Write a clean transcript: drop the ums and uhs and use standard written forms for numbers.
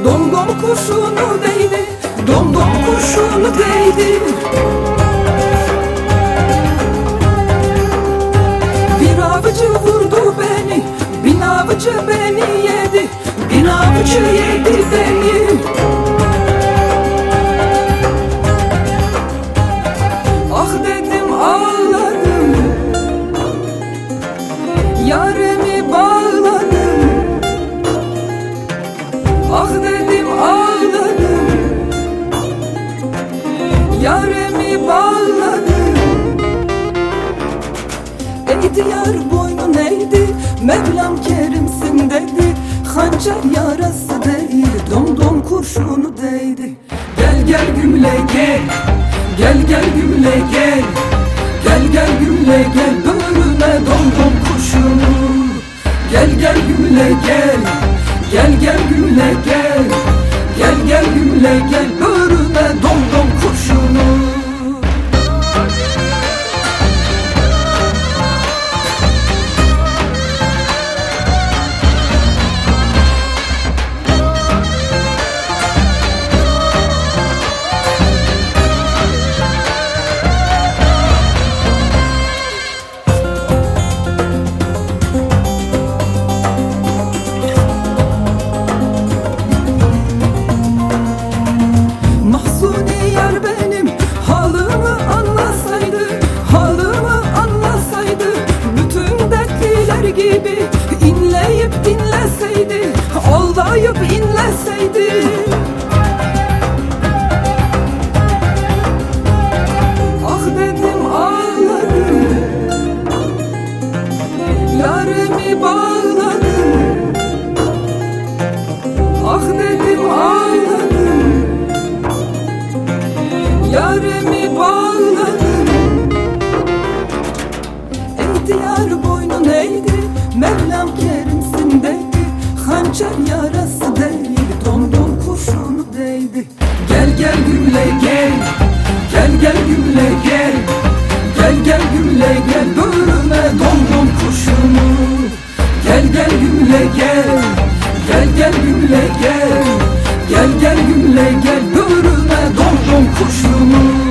Dom dom kurşunu değdi, dom dom kurşunu değdi. Bir avcı vurdu beni, bin avcı beni yedi, bin avcı yedi beni. Ah dedim ağladım, yarimi bağladım. Ah dedim ağladım, yarimi bağladım. Ey diyar boynun eğdi, Mevlam kerimsin dedi. Hançer yarası değil, dom dom kurşunu değdi. Gel gel gümle gel, gel gel gümle gel, gel gel gümle gel, böğrüme dom dom kurşunu. Gel gel gümle gel, gel gel gümle gel, gel gel gümle gel, böğrüme dom dom kurşunu. Mahsuni yar benim halımı anlasaydı, halımı anlasaydı, bütün dertliler gibi inleyip dinleseydi, ağlayıp inleseydi. Ah dedim ağladım, yarimi bağladım. Ah dedim ağladım, yarimi bağladım. Ey diyar boynun eğdi, Mevlam kerimsin dedi. Hançer yarası değil, dom dom kurşunu değdi. Gel gel gümle gel, gel gel gümle gel, gel gel gümle gel, böğrüme dom dom kurşunu. Gel gel gümle gel, gel gel gümle gel, gel gel gümle gel, böğrüme dom dom kurşunu.